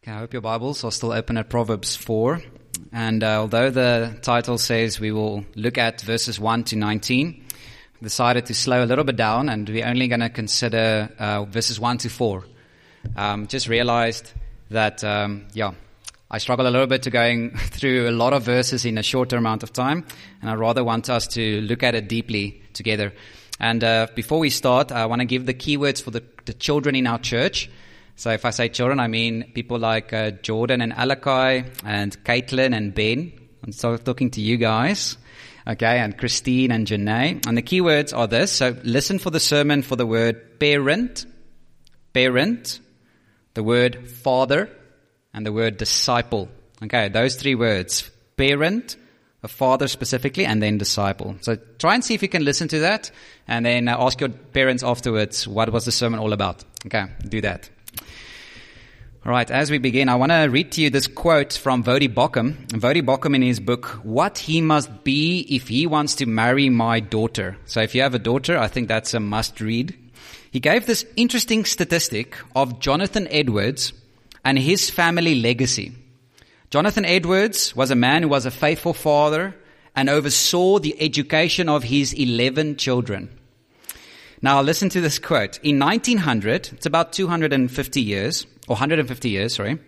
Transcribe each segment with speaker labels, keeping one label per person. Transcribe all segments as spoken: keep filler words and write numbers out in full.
Speaker 1: Okay, I hope your Bibles are still open at Proverbs four. And uh, although the title says we will look at verses one to nineteen, I decided to slow a little bit down, and we're only going to consider uh, verses one to four. Um, just realized that, um, yeah, I struggle a little bit to going through a lot of verses in a shorter amount of time, and I rather want us to look at it deeply together. And uh, before we start, I want to give the keywords for the, the children in our church. So if I say children, I mean people like uh, Jordan and Alakai and Caitlin and Ben. I'm so talking to you guys, okay, and Christine and Janae. And the keywords are this. So listen for the sermon for the word parent, parent, the word father, and the word disciple. Okay, those three words, parent, a father specifically, and then disciple. So try and see if you can listen to that, and then uh, ask your parents afterwards, what was the sermon all about? Okay, do that. All right, as we begin, I want to read to you this quote from Voddie Baucham. Voddie Baucham in his book, What He Must Be If He Wants to Marry My Daughter. So if you have a daughter, I think that's a must read. He gave this interesting statistic of Jonathan Edwards and his family legacy. Jonathan Edwards was a man who was a faithful father and oversaw the education of his eleven children. Now listen to this quote. In nineteen hundred, it's about two hundred fifty years, or one hundred fifty years, sorry,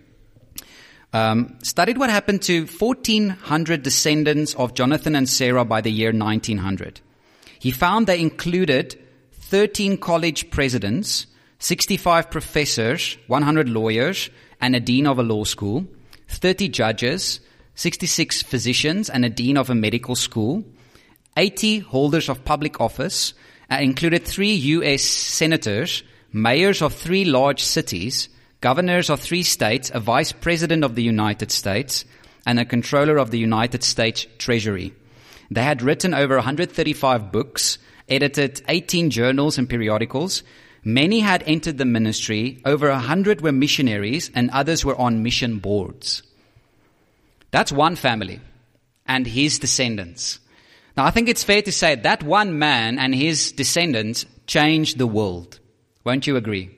Speaker 1: um, studied what happened to fourteen hundred descendants of Jonathan and Sarah by the year nineteen hundred. He found they included thirteen college presidents, sixty-five professors, one hundred lawyers, and a dean of a law school, thirty judges, sixty-six physicians, and a dean of a medical school, eighty holders of public office, and included three U S senators, mayors of three large cities, governors of three states, a vice president of the United States, and a controller of the United States Treasury. They had written over one hundred thirty-five books, edited eighteen journals and periodicals. Many had entered the ministry. Over one hundred were missionaries, and others were on mission boards. That's one family and his descendants. Now, I think it's fair to say that one man and his descendants changed the world. Won't you agree?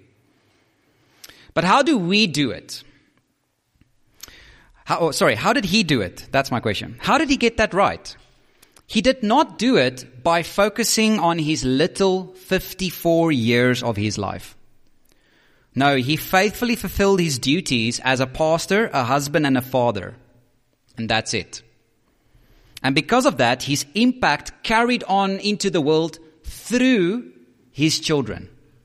Speaker 1: But how do we do it? How, oh, sorry, how did he do it? That's my question. How did he get that right? He did not do it by focusing on his little fifty-four years of his life. No, he faithfully fulfilled his duties as a pastor, a husband, and a father. And that's it. And because of that, his impact carried on into the world through his children.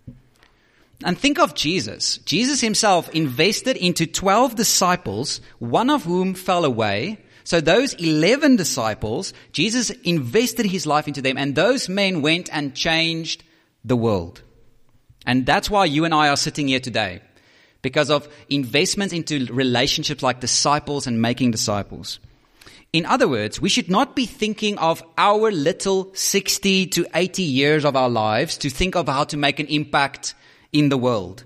Speaker 1: And think of Jesus. Jesus himself invested into twelve disciples, one of whom fell away. So those eleven disciples, Jesus invested his life into them, and those men went and changed the world. And that's why you and I are sitting here today, because of investments into relationships like disciples and making disciples. In other words, we should not be thinking of our little sixty to eighty years of our lives to think of how to make an impact in the world.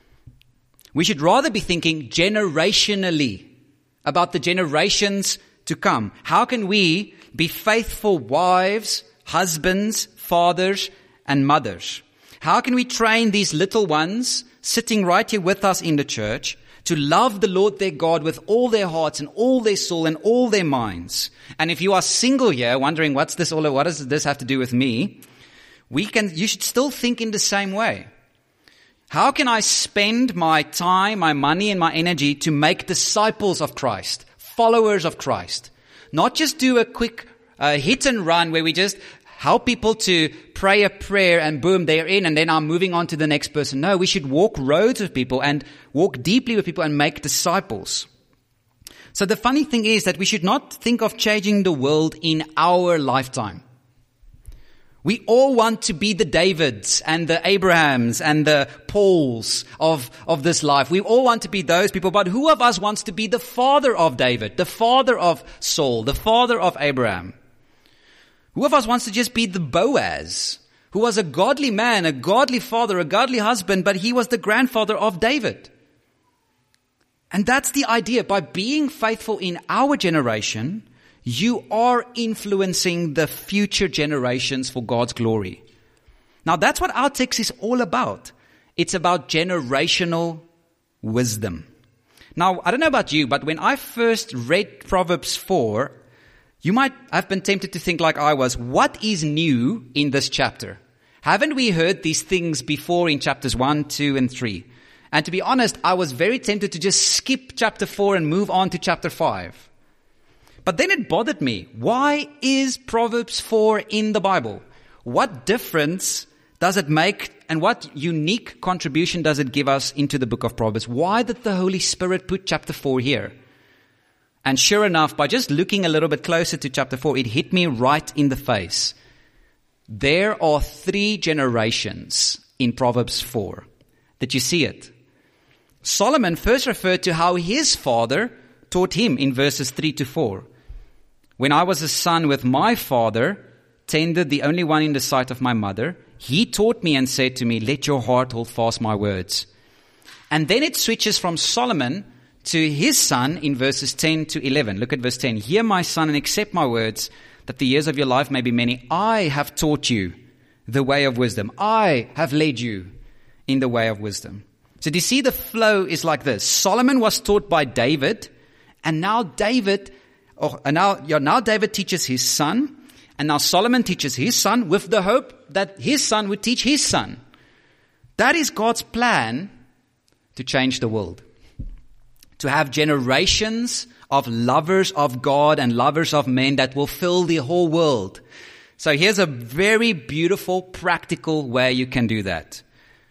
Speaker 1: We should rather be thinking generationally about the generations to come. How can we be faithful wives, husbands, fathers, and mothers? How can we train these little ones sitting right here with us in the church to love the Lord their God with all their hearts and all their soul and all their minds? And if you are single here, wondering what's this all, what does this have to do with me? We can, you should still think in the same way. How can I spend my time, my money, and my energy to make disciples of Christ, followers of Christ? Not just do a quick uh, hit and run where we just help people to pray a prayer and boom, they're in, and then I'm moving on to the next person. No, we should walk roads with people and walk deeply with people and make disciples. So the funny thing is that we should not think of changing the world in our lifetime. We all want to be the Davids and the Abrahams and the Pauls of, of this life. We all want to be those people, but who of us wants to be the father of David, the father of Saul, the father of Abraham? Who of us wants to just be the Boaz, who was a godly man, a godly father, a godly husband, but he was the grandfather of David? And that's the idea. By being faithful in our generation, you are influencing the future generations for God's glory. Now, that's what our text is all about. It's about generational wisdom. Now, I don't know about you, but when I first read Proverbs four, you might have been tempted to think like I was, what is new in this chapter? Haven't we heard these things before in chapters one, two, and three? And to be honest, I was very tempted to just skip chapter four and move on to chapter five. But then it bothered me. Why is Proverbs four in the Bible? What difference does it make, and what unique contribution does it give us into the book of Proverbs? Why did the Holy Spirit put chapter four here? And sure enough, by just looking a little bit closer to chapter four, it hit me right in the face. There are three generations in Proverbs four. Did you see it? Solomon first referred to how his father taught him in verses three to four. When I was a son with my father, tender, the only one in the sight of my mother, he taught me and said to me, let your heart hold fast my words. And then it switches from Solomon to his son in verses ten to eleven. Look at verse ten. Hear, my son, and accept my words, that the years of your life may be many. I have taught you the way of wisdom. I have led you in the way of wisdom. So do you see the flow is like this? Solomon was taught by David, and now David, or now, yeah, now David teaches his son, and now Solomon teaches his son with the hope that his son would teach his son. That is God's plan to change the world. To have generations of lovers of God and lovers of men that will fill the whole world. So here's a very beautiful, practical way you can do that.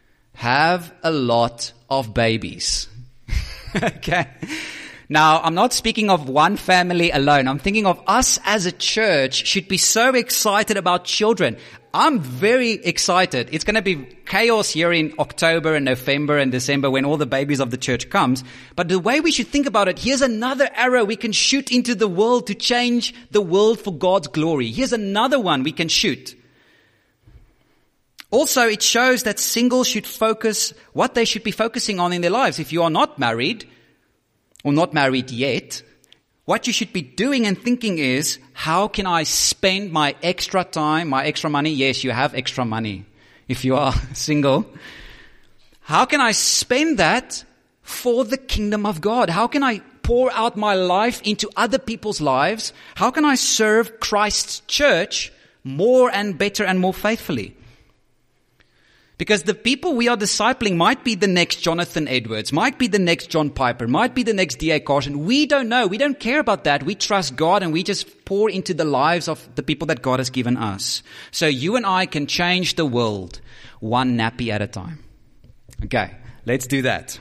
Speaker 1: Have a lot of babies. Okay. Now, I'm not speaking of one family alone. I'm thinking of us as a church should be so excited about children. I'm very excited. It's going to be chaos here in October and November and December when all the babies of the church comes. But the way we should think about it, here's another arrow we can shoot into the world to change the world for God's glory. Here's another one we can shoot. Also, it shows that singles should focus what they should be focusing on in their lives. If you are not married, or not married yet, what you should be doing and thinking is, how can I spend my extra time, my extra money? Yes, you have extra money if you are single. How can I spend that for the kingdom of God? How can I pour out my life into other people's lives? How can I serve Christ's church more and better and more faithfully? Because the people we are discipling might be the next Jonathan Edwards, might be the next John Piper, might be the next D A Carson. We don't know. We don't care about that. We trust God and we just pour into the lives of the people that God has given us. So you and I can change the world one nappy at a time. Okay, let's do that.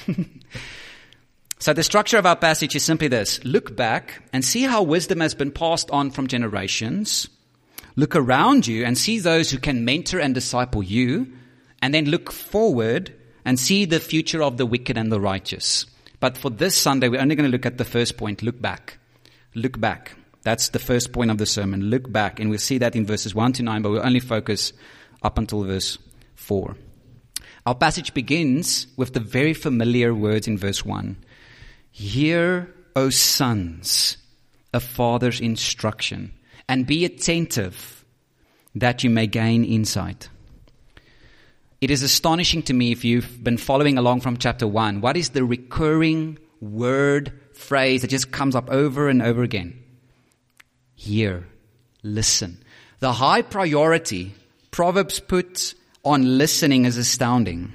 Speaker 1: So the structure of our passage is simply this. Look back and see how wisdom has been passed on from generations. Look around you and see those who can mentor and disciple you. And then look forward and see the future of the wicked and the righteous. But for this Sunday, we're only going to look at the first point. Look back. Look back. That's the first point of the sermon. Look back. And we'll see that in verses one to nine, but we'll only focus up until verse four. Our passage begins with the very familiar words in verse one. Hear, O sons, a father's instruction, and be attentive that you may gain insight. It is astonishing to me, if you've been following along from chapter one, what is the recurring word, phrase that just comes up over and over again? Hear, listen. The high priority Proverbs puts on listening is astounding.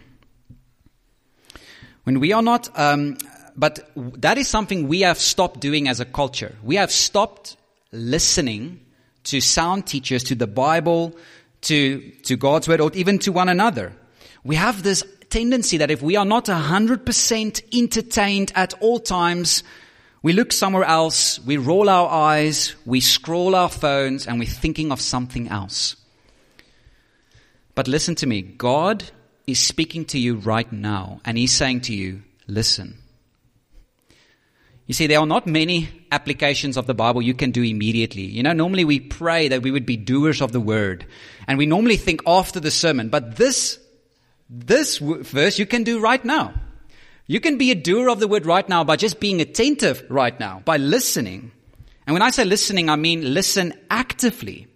Speaker 1: When we are not, um, but that is something we have stopped doing as a culture. We have stopped listening to sound teachers, to the Bible, to, to God's word, or even to one another. We have this tendency that if we are not one hundred percent entertained at all times, we look somewhere else, we roll our eyes, we scroll our phones, and we're thinking of something else. But listen to me. God is speaking to you right now, and He's saying to you, listen. You see, there are not many applications of the Bible you can do immediately. You know, normally we pray that we would be doers of the word. And we normally think after the sermon. But this, this verse you can do right now. You can be a doer of the word right now by just being attentive right now, by listening. And when I say listening, I mean listen actively.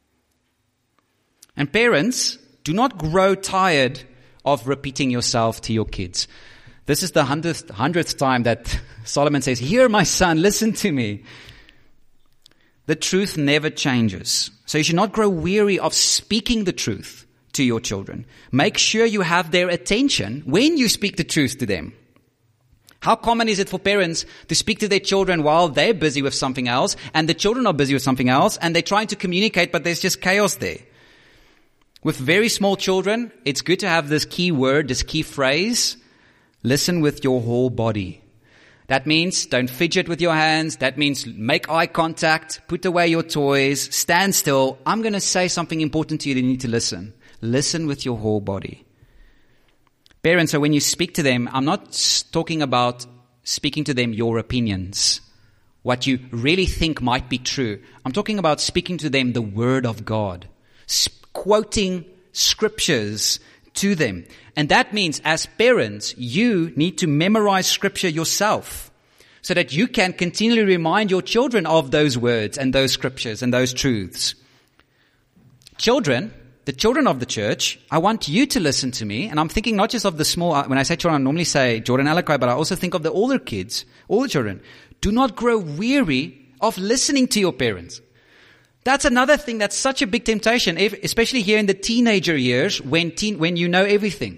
Speaker 1: And parents, do not grow tired of repeating yourself to your kids. This is the hundredth, hundredth time that Solomon says, "Hear, my son, listen to me." The truth never changes. So you should not grow weary of speaking the truth to your children. Make sure you have their attention when you speak the truth to them. How common is it for parents to speak to their children while they're busy with something else and the children are busy with something else and they're trying to communicate, but there's just chaos there. With very small children, it's good to have this key word, this key phrase, listen with your whole body. That means don't fidget with your hands. That means make eye contact, put away your toys, stand still. I'm going to say something important to you that you need to listen. Listen with your whole body. Parents, so when you speak to them, I'm not talking about speaking to them your opinions, what you really think might be true. I'm talking about speaking to them the Word of God, quoting scriptures to them. And that means as parents, you need to memorize scripture yourself so that you can continually remind your children of those words and those scriptures and those truths. Children, the children of the church, I want you to listen to me. And I'm thinking not just of the small, when I say children, I normally say Jordan Alakai, but I also think of the older kids, all the children. Do not grow weary of listening to your parents. That's another thing that's such a big temptation, especially here in the teenager years when teen, when you know everything.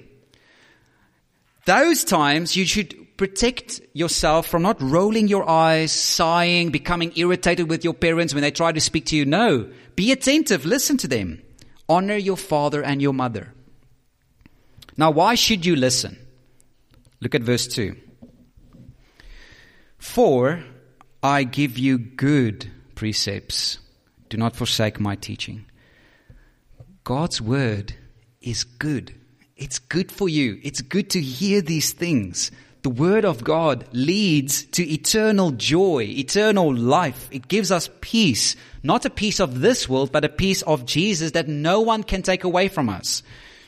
Speaker 1: Those times you should protect yourself from not rolling your eyes, sighing, becoming irritated with your parents when they try to speak to you. No, be attentive, listen to them. Honor your father and your mother. Now, why should you listen? Look at verse two. For I give you good precepts. Do not forsake my teaching. God's word is good. It's good for you. It's good to hear these things. The word of God leads to eternal joy, eternal life. It gives us peace, not a peace of this world, but a peace of Jesus that no one can take away from us.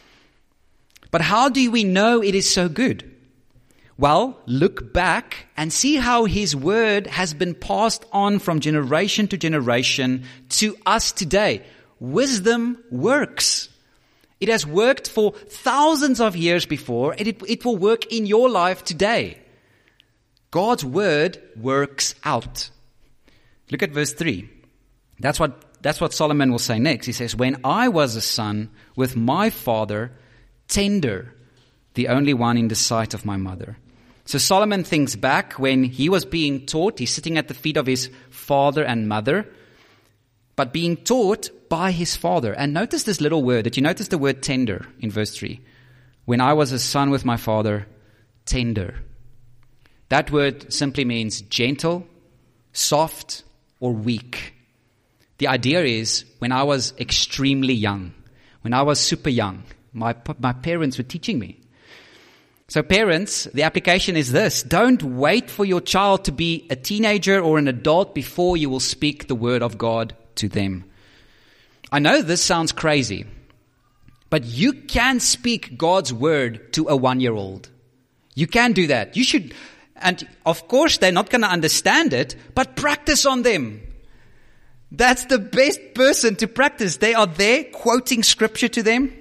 Speaker 1: But how do we know it is so good? Well, look back and see how his word has been passed on from generation to generation to us today. Wisdom works. It has worked for thousands of years before, and it, it will work in your life today. God's word works out. Look at verse three. That's what, that's what Solomon will say next. He says, when I was a son with my father, tender, the only one in the sight of my mother. So Solomon thinks back when he was being taught. He's sitting at the feet of his father and mother, but being taught by his father. And notice this little word. Did you notice the word tender in verse three? When I was a son with my father, tender. That word simply means gentle, soft, or weak. The idea is when I was extremely young, when I was super young, my, my parents were teaching me. So parents, the application is this. Don't wait for your child to be a teenager or an adult before you will speak the word of God to them. I know this sounds crazy, but you can speak God's word to a one-year-old. You can do that. You should, and of course they're not going to understand it, but practice on them. That's the best person to practice. They are there quoting scripture to them,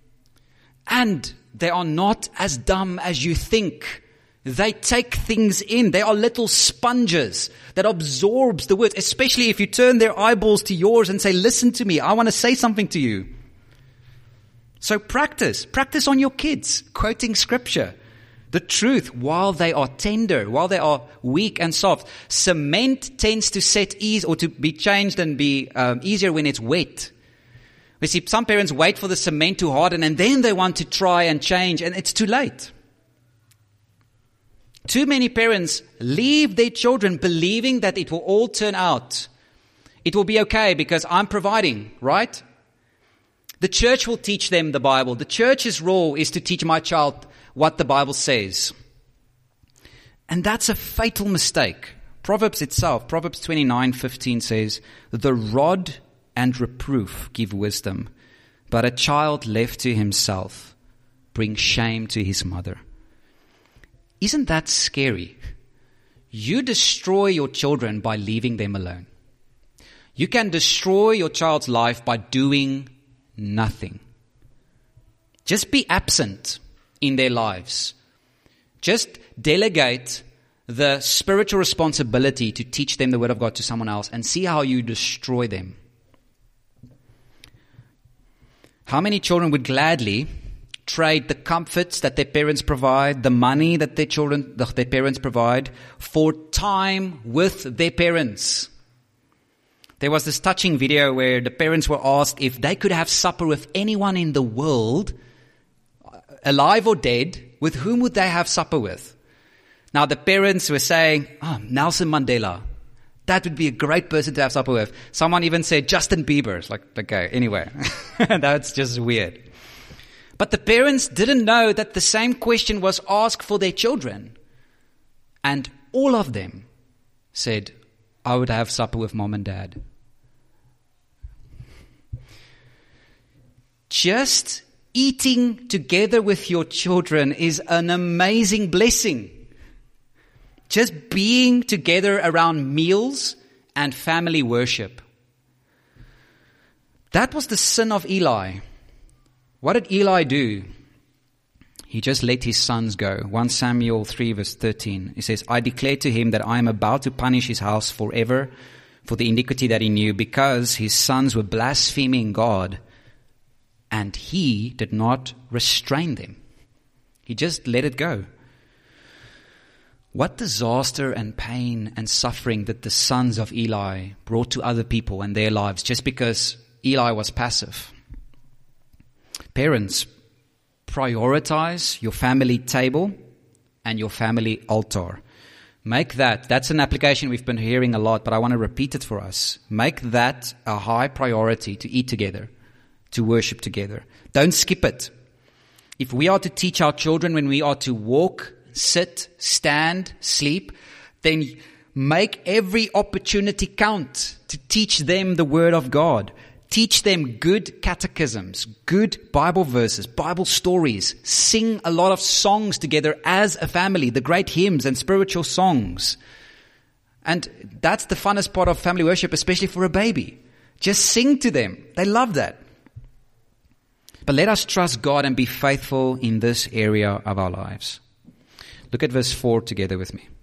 Speaker 1: and they are not as dumb as you think. They take things in. They are little sponges that absorbs the words, especially if you turn their eyeballs to yours and say, listen to me. I want to say something to you. So practice. Practice on your kids, quoting scripture, the truth while they are tender, while they are weak and soft. Cement tends to set ease or to be changed and be um, easier when it's wet. We see some parents wait for the cement to harden and then they want to try and change, and it's too late. Too many parents leave their children believing that it will all turn out. It will be okay because I'm providing, right? The church will teach them the Bible. The church's role is to teach my child what the Bible says. And that's a fatal mistake. Proverbs itself, Proverbs twenty-nine fifteen says, the rod and reproof give wisdom, but a child left to himself brings shame to his mother. Isn't that scary? You destroy your children by leaving them alone. You can destroy your child's life by doing nothing. Just be absent in their lives. Just delegate the spiritual responsibility to teach them the Word of God to someone else and see how you destroy them. How many children would gladly trade the comforts that their parents provide, the money that their children, that their parents provide, for time with their parents? There was this touching video where the parents were asked if they could have supper with anyone in the world, alive or dead, with whom would they have supper with? Now the parents were saying, oh, Nelson Mandela. That would be a great person to have supper with. Someone even said Justin Bieber. It's like, okay, anyway. That's just weird. But the parents didn't know that the same question was asked for their children. And all of them said, I would have supper with mom and dad. Just eating together with your children is an amazing blessing. Just being together around meals and family worship. That was the sin of Eli. What did Eli do? He just let his sons go. First Samuel three verse thirteen. He says, I declare to him that I am about to punish his house forever for the iniquity that he knew, because his sons were blaspheming God, and he did not restrain them. He just let it go. What disaster and pain and suffering that the sons of Eli brought to other people and their lives just because Eli was passive. Parents, prioritize your family table and your family altar. Make that, that's an application we've been hearing a lot, but I want to repeat it for us. Make that a high priority to eat together, to worship together. Don't skip it. If we are to teach our children when we are to walk, sit, stand, sleep, then make every opportunity count to teach them the Word of God. Teach them good catechisms, good Bible verses, Bible stories. Sing a lot of songs together as a family, the great hymns and spiritual songs. And that's the funnest part of family worship, especially for a baby. Just sing to them. They love that. But let us trust God and be faithful in this area of our lives. Look at verse four together with me.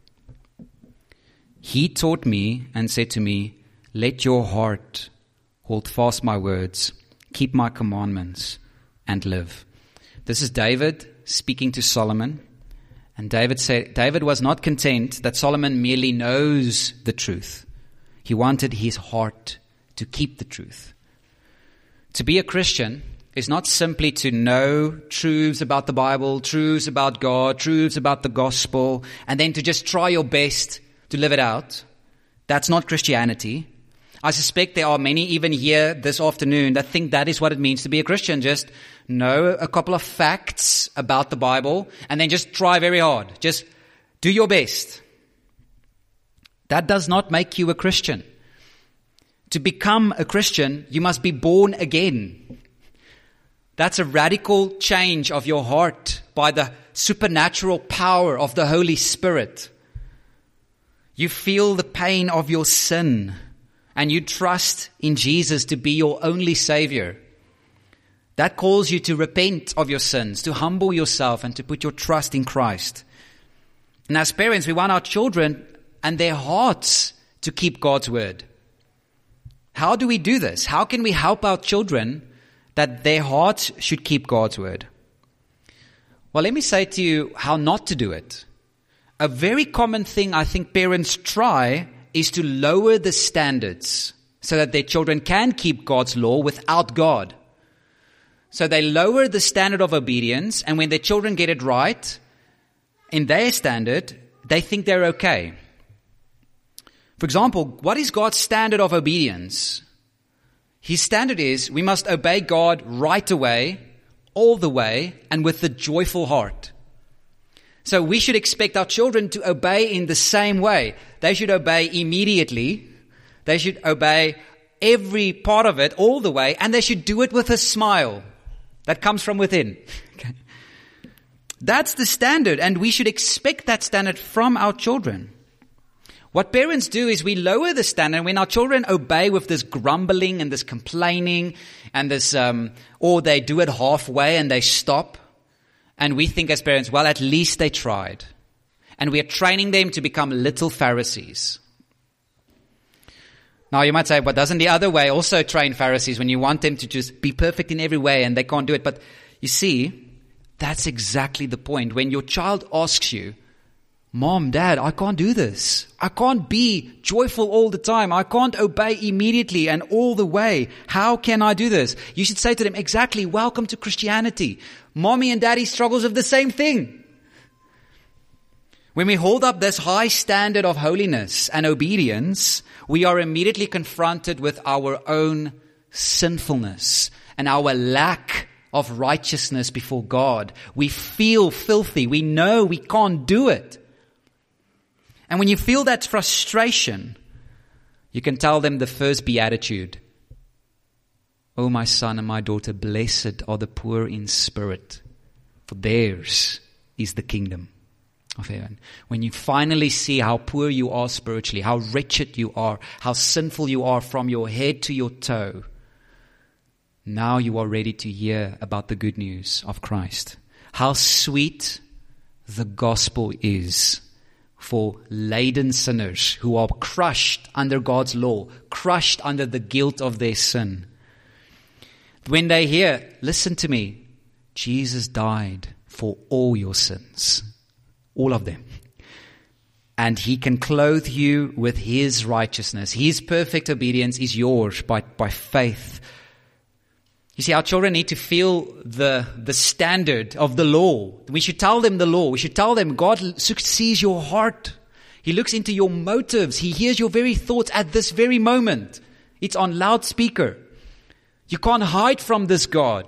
Speaker 1: He taught me and said to me, let your heart hold fast my words, keep my commandments, and live. This is David speaking to Solomon. And David said, David was not content that Solomon merely knows the truth. He wanted his heart to keep the truth. To be a Christian is not simply to know truths about the Bible, truths about God, truths about the gospel, and then to just try your best to live it out. That's not Christianity. I suspect there are many even here this afternoon that think that is what it means to be a Christian. Just know a couple of facts about the Bible and then just try very hard. Just do your best. That does not make you a Christian. To become a Christian, you must be born again. That's a radical change of your heart by the supernatural power of the Holy Spirit. You feel the pain of your sin and you trust in Jesus to be your only Savior. That calls you to repent of your sins, to humble yourself and to put your trust in Christ. And as parents, we want our children and their hearts to keep God's word. How do we do this? How can we help our children that their hearts should keep God's word? Well, let me say to you how not to do it. A very common thing I think parents try is to lower the standards so that their children can keep God's law without God. So they lower the standard of obedience, and when their children get it right, in their standard, they think they're okay. For example, what is God's standard of obedience? His standard is we must obey God right away, all the way, and with a joyful heart. So we should expect our children to obey in the same way. They should obey immediately. They should obey every part of it all the way, and they should do it with a smile that comes from within. Okay. That's the standard, and we should expect that standard from our children. What parents do is we lower the standard when our children obey with this grumbling and this complaining and this, um, or they do it halfway and they stop. And we think as parents, well, at least they tried. And we are training them to become little Pharisees. Now you might say, but doesn't the other way also train Pharisees when you want them to just be perfect in every way and they can't do it? But you see, that's exactly the point. When your child asks you, Mom, Dad, I can't do this. I can't be joyful all the time. I can't obey immediately and all the way. How can I do this? You should say to them, exactly, welcome to Christianity. Mommy and Daddy struggles with the same thing. When we hold up this high standard of holiness and obedience, we are immediately confronted with our own sinfulness and our lack of righteousness before God. We feel filthy. We know we can't do it. And when you feel that frustration, you can tell them the first beatitude. Oh, my son and my daughter, blessed are the poor in spirit, for theirs is the kingdom of heaven. When you finally see how poor you are spiritually, how wretched you are, how sinful you are from your head to your toe, now you are ready to hear about the good news of Christ. How sweet the gospel is for laden sinners who are crushed under God's law, crushed under the guilt of their sin. When they hear, listen to me, Jesus died for all your sins, all of them. And He can clothe you with His righteousness. His perfect obedience is yours by, by faith. You see, our children need to feel the, the standard of the law. We should tell them the law. We should tell them God sees your heart. He looks into your motives. He hears your very thoughts at this very moment. It's on loudspeaker. You can't hide from this God.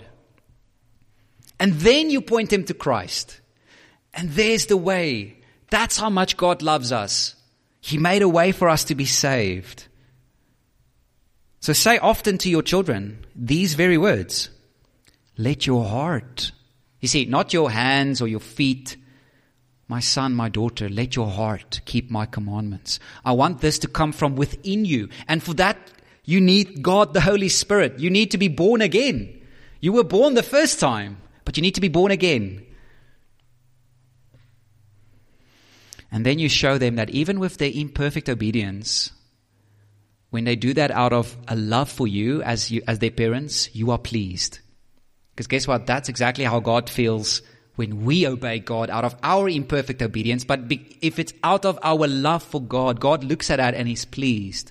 Speaker 1: And then you point them to Christ. And there's the way. That's how much God loves us. He made a way for us to be saved. So say often to your children these very words. Let your heart, you see, not your hands or your feet. My son, my daughter, let your heart keep my commandments. I want this to come from within you. And for that, you need God, the Holy Spirit. You need to be born again. You were born the first time, but you need to be born again. And then you show them that even with their imperfect obedience, when they do that out of a love for you as you, as their parents, you are pleased. Because guess what? That's exactly how God feels when we obey God out of our imperfect obedience. But be, if it's out of our love for God, God looks at that and He's pleased.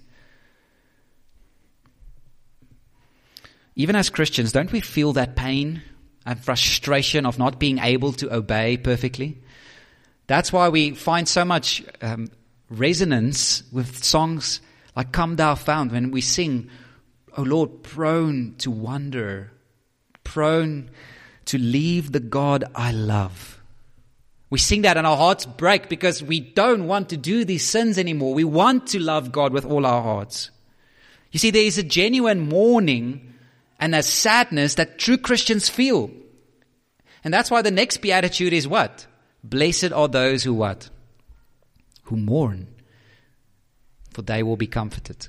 Speaker 1: Even as Christians, don't we feel that pain and frustration of not being able to obey perfectly? That's why we find so much um, resonance with songs like Come Thou Fount, when we sing, oh Lord, prone to wander, prone to leave the God I love. We sing that and our hearts break because we don't want to do these sins anymore. We want to love God with all our hearts. You see, there is a genuine mourning and a sadness that true Christians feel. And that's why the next beatitude is what? Blessed are those who what? Who mourn, for they will be comforted.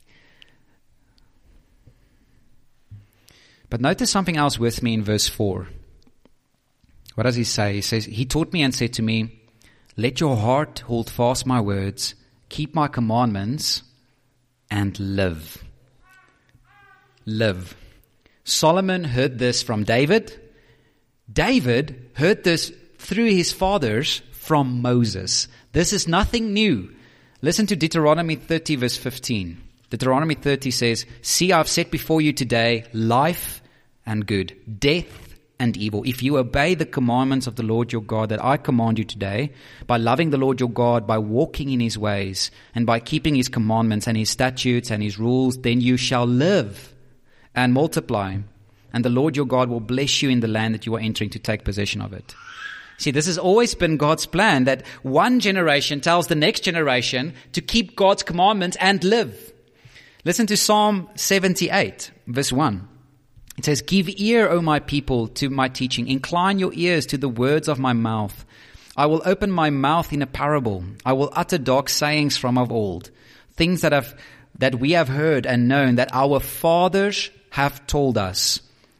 Speaker 1: But notice something else with me in verse four. What does he say? He says, He taught me and said to me, let your heart hold fast my words, keep my commandments, and live. Live. Solomon heard this from David. David heard this through his fathers from Moses. This is nothing new. Listen to Deuteronomy thirty verse fifteen. Deuteronomy thirty says, see, I've set before you today life and good, death and evil. If you obey the commandments of the Lord your God that I command you today, by loving the Lord your God, by walking in His ways, and by keeping His commandments and His statutes and His rules, then you shall live and multiply. And the Lord your God will bless you in the land that you are entering to take possession of it. See, this has always been God's plan, that one generation tells the next generation to keep God's commandments and live. Listen to Psalm seventy-eight, verse one. It says, give ear, O my people, to my teaching. Incline your ears to the words of my mouth. I will open my mouth in a parable. I will utter dark sayings from of old, things that have that we have heard and known, that our fathers have told us,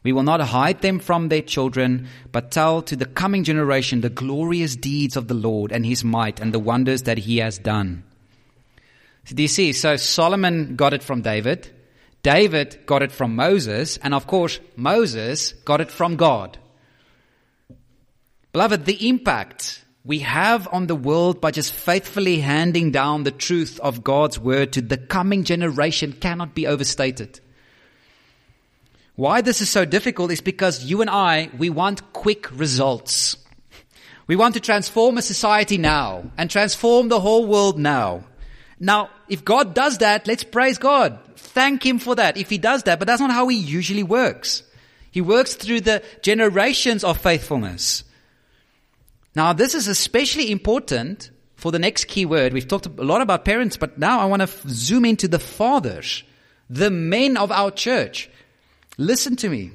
Speaker 1: We will not hide them from their children, but tell to the coming generation the glorious deeds of the Lord and his might and the wonders that he has done. So do you see? So Solomon got it from David. David got it from Moses. And of course, Moses got it from God. Beloved, the impact we have on the world by just faithfully handing down the truth of God's word to the coming generation cannot be overstated. Why this is so difficult is because you and I, we want quick results. We want to transform a society now and transform the whole world now. Now, if God does that, let's praise God. Thank him for that if he does that. But that's not how he usually works. He works through the generations of faithfulness. Now, this is especially important for the next key word. We've talked a lot about parents, but now I want to f- zoom into the fathers, the men of our church. Listen to me.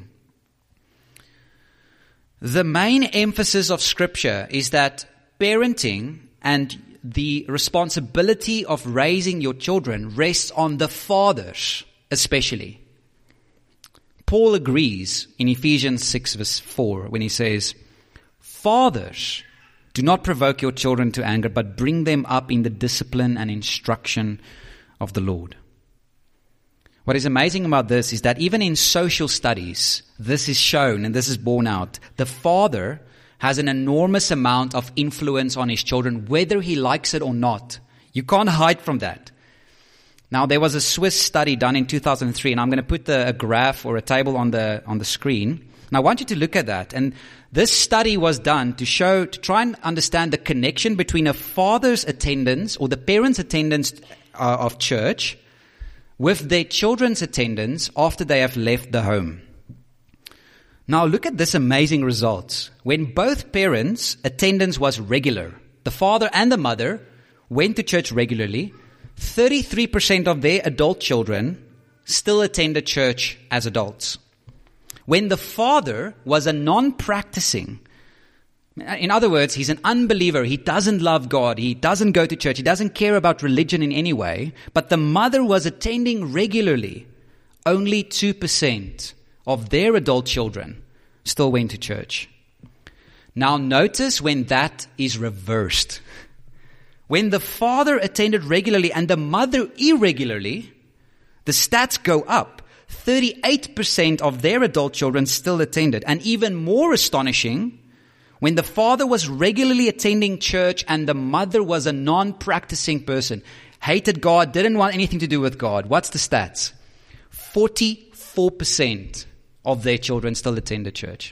Speaker 1: The main emphasis of Scripture is that parenting and the responsibility of raising your children rests on the fathers, especially. Paul agrees in Ephesians six verse four when he says, "Fathers, do not provoke your children to anger, but bring them up in the discipline and instruction of the Lord." What is amazing about this is that even in social studies, this is shown and this is borne out. The father has an enormous amount of influence on his children, whether he likes it or not. You can't hide from that. Now, there was a Swiss study done in two thousand three, and I'm going to put the, a graph or a table on the on the screen. And I want you to look at that. And this study was done to show, to try and understand the connection between a father's attendance or the parents' attendance uh, of church with their children's attendance after they have left the home. Now look at this amazing result. When both parents' attendance was regular, the father and the mother went to church regularly, thirty-three percent of their adult children still attended church as adults. When the father was a non-practicing, in other words, he's an unbeliever, he doesn't love God, he doesn't go to church, he doesn't care about religion in any way, but the mother was attending regularly, only two percent of their adult children still went to church. Now notice when that is reversed. When the father attended regularly and the mother irregularly, the stats go up. thirty-eight percent of their adult children still attended. And even more astonishing, when the father was regularly attending church and the mother was a non-practicing person, hated God, didn't want anything to do with God, what's the stats? forty-four percent of their children still attended church.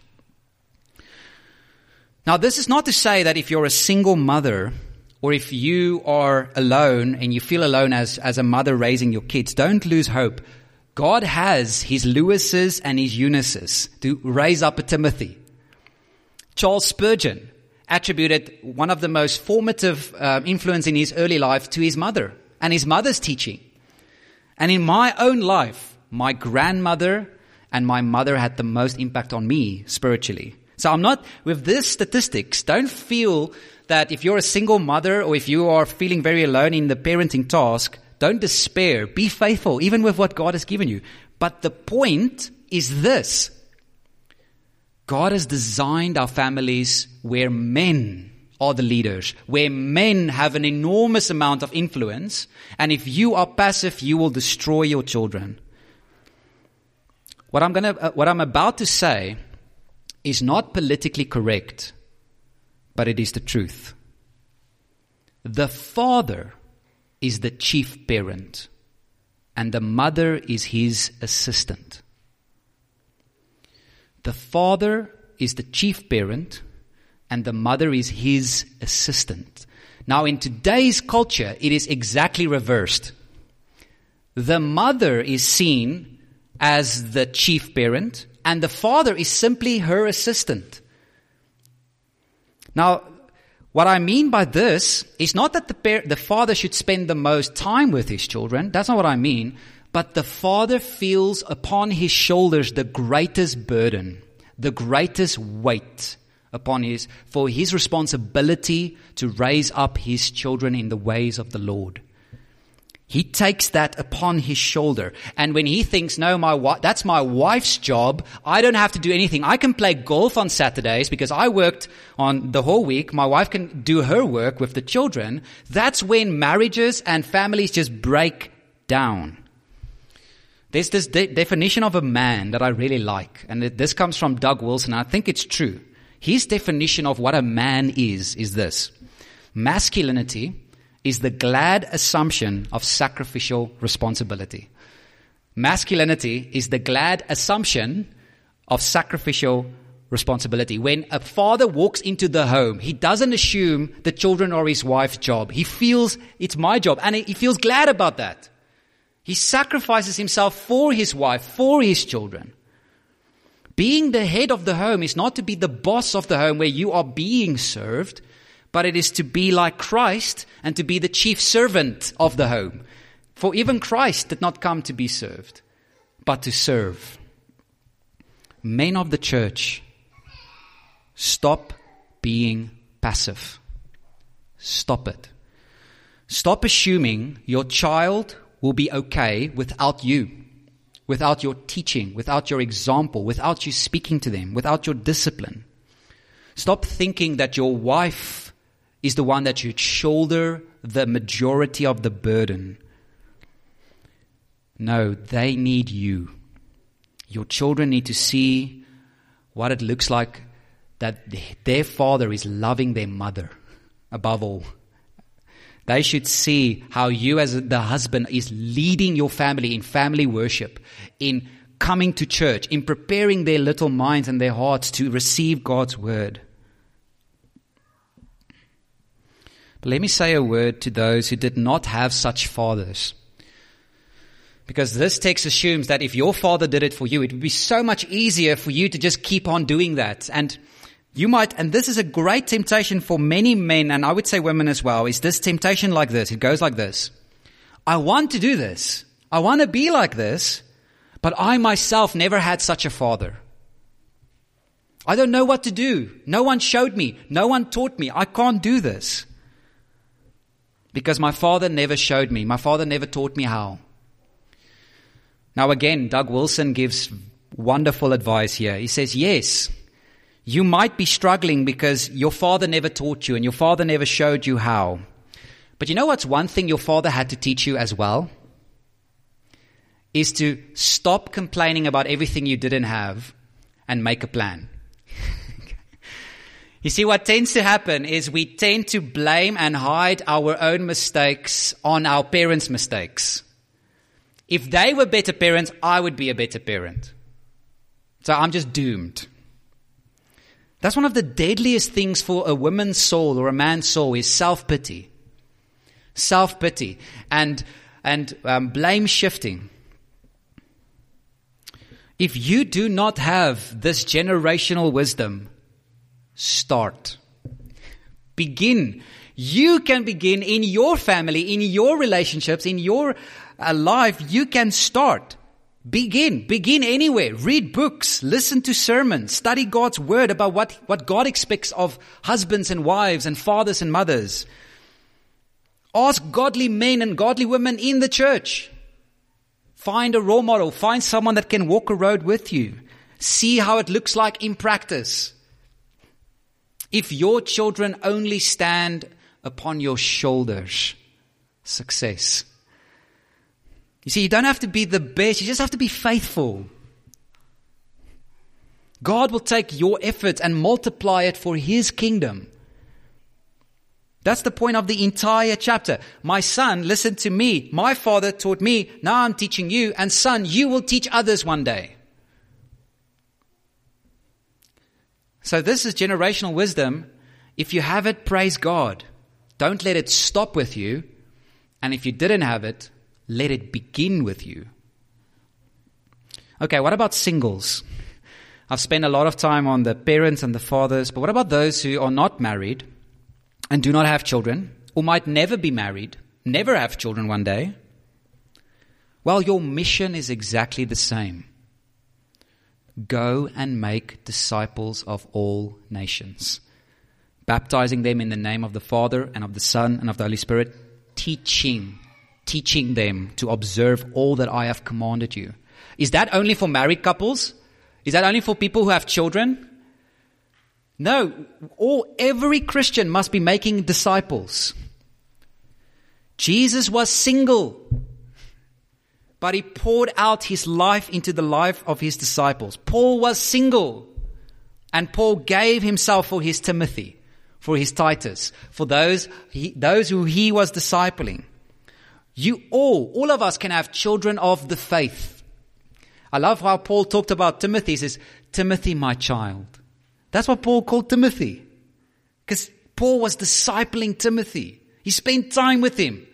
Speaker 1: Now, this is not to say that if you're a single mother or if you are alone and you feel alone as, as a mother raising your kids, don't lose hope. God has his Lewises and his Eunices to raise up a Timothy. Charles Spurgeon attributed one of the most formative uh, influence in his early life to his mother and his mother's teaching. And in my own life, my grandmother and my mother had the most impact on me spiritually. So I'm not, with these statistics, don't feel that if you're a single mother or if you are feeling very alone in the parenting task, don't despair. Be faithful, even with what God has given you. But the point is this. God has designed our families where men are the leaders, where men have an enormous amount of influence. And if you are passive, you will destroy your children. What I'm gonna, uh, what I'm about to say is not politically correct, but it is the truth. The father is the chief parent, and the mother is his assistant. The father is the chief parent, and the mother is his assistant. Now, in today's culture, it is exactly reversed. The mother is seen as the chief parent, and the father is simply her assistant. Now, what I mean by this is not that the par- the father should spend the most time with his children. That's not what I mean. But the father feels upon his shoulders the greatest burden, the greatest weight upon his, for his responsibility to raise up his children in the ways of the Lord. He takes that upon his shoulder. And when he thinks, no, my wa- that's my wife's job, I don't have to do anything. I can play golf on Saturdays because I worked on the whole week. My wife can do her work with the children. That's when marriages and families just break down. There's this de- definition of a man that I really like. And it, this comes from Doug Wilson. I think it's true. His definition of what a man is, is this. Masculinity is the glad assumption of sacrificial responsibility. Masculinity is the glad assumption of sacrificial responsibility. When a father walks into the home, he doesn't assume the children are his wife's job. He feels it's my job, and he feels glad about that. He sacrifices himself for his wife, for his children. Being the head of the home is not to be the boss of the home where you are being served, but it is to be like Christ and to be the chief servant of the home. For even Christ did not come to be served, but to serve. Men of the church, stop being passive. Stop it. Stop assuming your child will be okay without you, without your teaching, without your example, without you speaking to them, without your discipline. Stop thinking that your wife is the one that should shoulder the majority of the burden. No, they need you. Your children need to see what it looks like that their father is loving their mother above all. They should see how you as the husband is leading your family in family worship, in coming to church, in preparing their little minds and their hearts to receive God's word. But let me say a word to those who did not have such fathers. Because this text assumes that if your father did it for you, it would be so much easier for you to just keep on doing that. And you might, and this is a great temptation for many men, and I would say women as well, is this temptation like this. It goes like this. I want to do this. I want to be like this, but I myself never had such a father. I don't know what to do. No one showed me. No one taught me. I can't do this. Because my father never showed me. My father never taught me how. Now again, Doug Wilson gives wonderful advice here. He says, yes, you might be struggling because your father never taught you and your father never showed you how. But you know what's one thing your father had to teach you as well? Is to stop complaining about everything you didn't have and make a plan. You see, what tends to happen is we tend to blame and hide our own mistakes on our parents' mistakes. If they were better parents, I would be a better parent. So I'm just doomed. That's one of the deadliest things for a woman's soul or a man's soul is self-pity. Self-pity and, and um, blame shifting. If you do not have this generational wisdom, start. Begin. You can begin in your family, in your relationships, in your uh, life. You can start. Begin. Begin anywhere. Read books. Listen to sermons. Study God's word about what, what God expects of husbands and wives and fathers and mothers. Ask godly men and godly women in the church. Find a role model. Find someone that can walk a road with you. See how it looks like in practice. If your children only stand upon your shoulders, success. You see, you don't have to be the best. You just have to be faithful. God will take your effort and multiply it for His kingdom. That's the point of the entire chapter. My son, listen to me. My father taught me. Now I'm teaching you. And son, you will teach others one day. So this is generational wisdom. If you have it, praise God. Don't let it stop with you. And if you didn't have it, let it begin with you. Okay, what about singles? I've spent a lot of time on the parents and the fathers, but what about those who are not married and do not have children, or might never be married, never have children one day? Well, your mission is exactly the same. Go and make disciples of all nations, baptizing them in the name of the Father and of the Son and of the Holy Spirit, teaching teaching them to observe all that I have commanded you. Is that only for married couples? Is that only for people who have children? No, all, every Christian must be making disciples. Jesus was single, but he poured out his life into the life of his disciples. Paul was single, and Paul gave himself for his Timothy, for his Titus, for those he, those who he was discipling. You all, all of us can have children of the faith. I love how Paul talked about Timothy. He says, Timothy, my child. That's what Paul called Timothy. Because Paul was discipling Timothy. He spent time with him.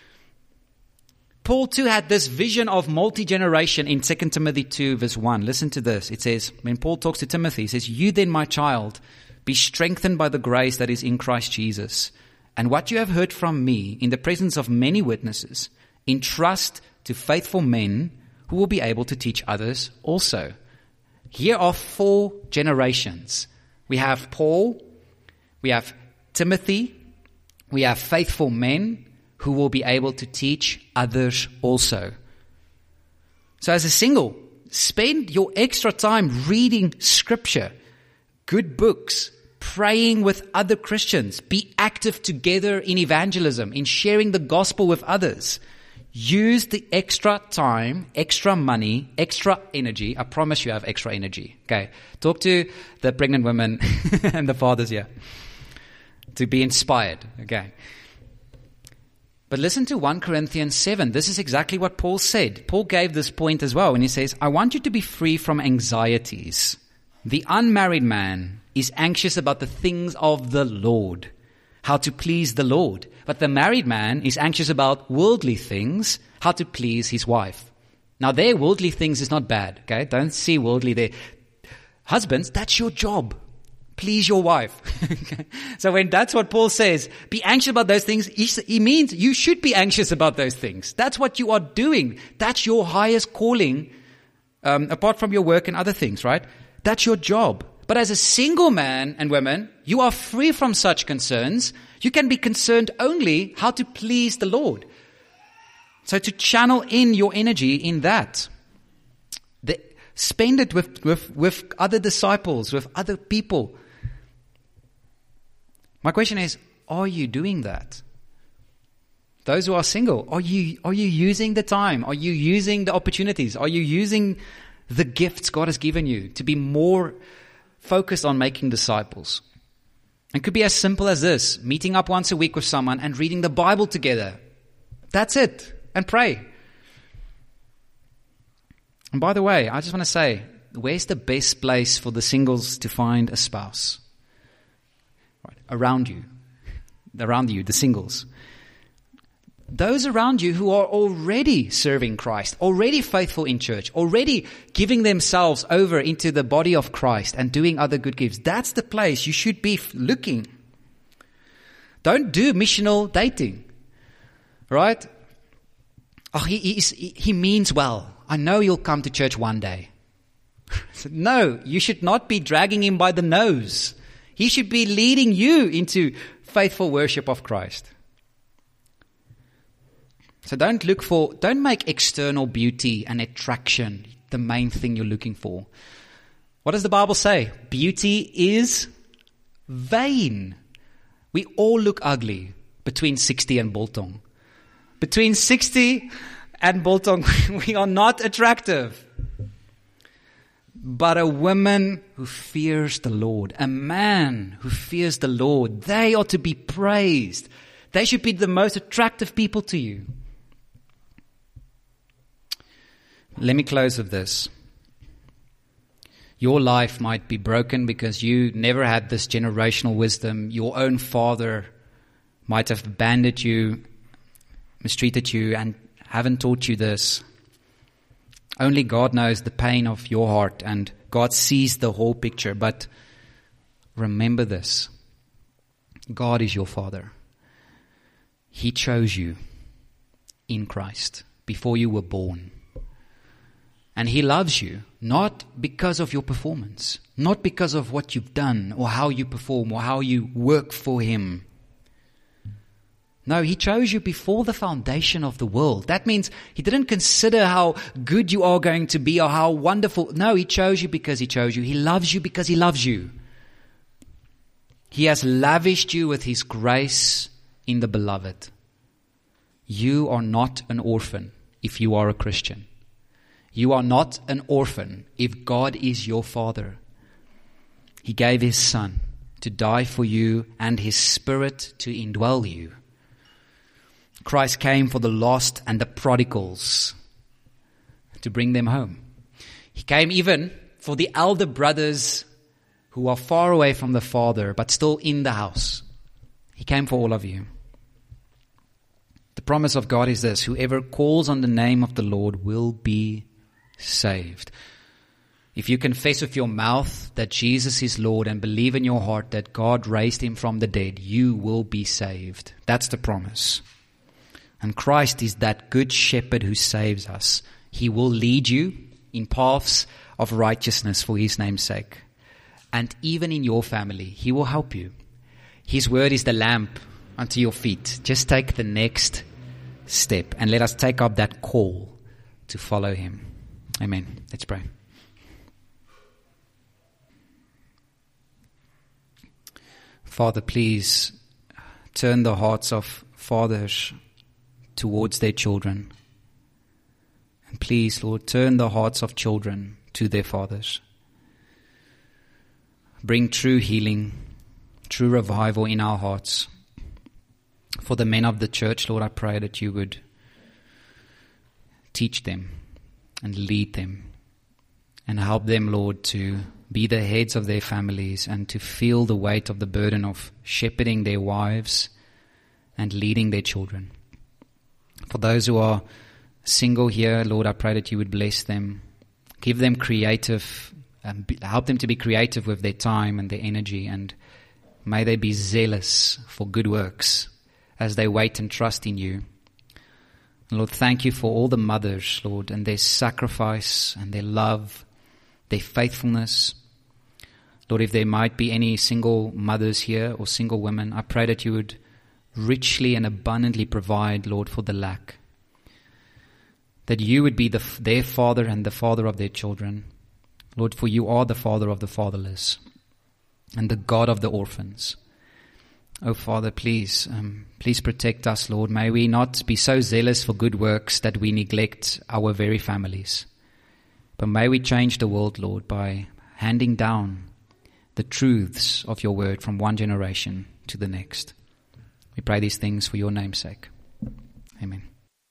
Speaker 1: Paul too had this vision of multi-generation in Second Timothy two verse one. Listen to this. It says, when Paul talks to Timothy, he says, you then, my child, be strengthened by the grace that is in Christ Jesus. And what you have heard from me in the presence of many witnesses, entrust to faithful men who will be able to teach others also. Here are four generations. We have Paul, we have Timothy, we have faithful men who will be able to teach others also. So as a single, spend your extra time reading scripture, good books, praying with other Christians. Be active together in evangelism, in sharing the gospel with others. Use the extra time, extra money, extra energy. I promise you have extra energy. Okay. Talk to the pregnant women and the fathers here to be inspired. Okay. But listen to First Corinthians seven. This is exactly what Paul said. Paul gave this point as well when he says, I want you to be free from anxieties. The unmarried man is anxious about the things of the Lord, how to please the Lord. But the married man is anxious about worldly things, how to please his wife. Now, their worldly things is not bad, okay? Don't see worldly there. Husbands, that's your job. Please your wife. So when that's what Paul says, be anxious about those things, he means you should be anxious about those things. That's what you are doing. That's your highest calling, um, apart from your work and other things, right? That's your job. But as a single man and woman, you are free from such concerns. You can be concerned only how to please the Lord. So to channel in your energy in that. The, spend it with, with, with other disciples, with other people. My question is, are you doing that? Those who are single, are you, are you using the time? Are you using the opportunities? Are you using the gifts God has given you to be more focused on making disciples? It could be as simple as this, meeting up once a week with someone and reading the Bible together. That's it. And pray. And by the way, I just want to say, where's the best place for the singles to find a spouse? Right. Around you. Around you, the singles. Those around you who are already serving Christ, already faithful in church, already giving themselves over into the body of Christ and doing other good gifts. That's the place you should be looking. Don't do missional dating. Right? Oh, he, he, he means well. I know you'll come to church one day. No, you should not be dragging him by the nose. He should be leading you into faithful worship of Christ. So don't look for, don't make external beauty and attraction the main thing you're looking for. What does the Bible say? Beauty is vain. We all look ugly between sixty and Biltong. Between sixty and Biltong, we are not attractive. But a woman who fears the Lord, a man who fears the Lord, they ought to be praised. They should be the most attractive people to you. Let me close with this. Your life might be broken because you never had this generational wisdom. Your own father might have abandoned you, mistreated you, and haven't taught you this. Only God knows the pain of your heart, and God sees the whole picture. But remember this. God is your Father. He chose you in Christ before you were born. And He loves you, not because of your performance, not because of what you've done or how you perform or how you work for Him. No, He chose you before the foundation of the world. That means He didn't consider how good you are going to be or how wonderful. No, He chose you because He chose you. He loves you because He loves you. He has lavished you with His grace in the beloved. You are not an orphan if you are a Christian. You are not an orphan if God is your Father. He gave His Son to die for you and His Spirit to indwell you. Christ came for the lost and the prodigals to bring them home. He came even for the elder brothers who are far away from the Father but still in the house. He came for all of you. The promise of God is this: whoever calls on the name of the Lord will be saved. If you confess with your mouth that Jesus is Lord and believe in your heart that God raised Him from the dead, you will be saved. That's the promise. And Christ is that good shepherd who saves us. He will lead you in paths of righteousness for His name's sake. And even in your family, He will help you. His word is the lamp unto your feet. Just take the next step and let us take up that call to follow Him. Amen. Let's pray. Father, please turn the hearts of fathers towards their children. And please, Lord, turn the hearts of children to their fathers. Bring true healing, true revival in our hearts. For the men of the church, Lord, I pray that you would teach them and lead them and help them, Lord, to be the heads of their families and to feel the weight of the burden of shepherding their wives and leading their children. For those who are single here, Lord, I pray that you would bless them, give them creative, um, help them to be creative with their time and their energy, and may they be zealous for good works as they wait and trust in you. Lord, thank you for all the mothers, Lord, and their sacrifice and their love, their faithfulness. Lord, if there might be any single mothers here or single women, I pray that you would richly and abundantly provide, Lord, for the lack. That you would be the, their father and the father of their children. Lord, for you are the father of the fatherless and the God of the orphans. Oh, Father, please, um, please protect us, Lord. May we not be so zealous for good works that we neglect our very families. But may we change the world, Lord, by handing down the truths of your word from one generation to the next. We pray these things for your name's sake. Amen.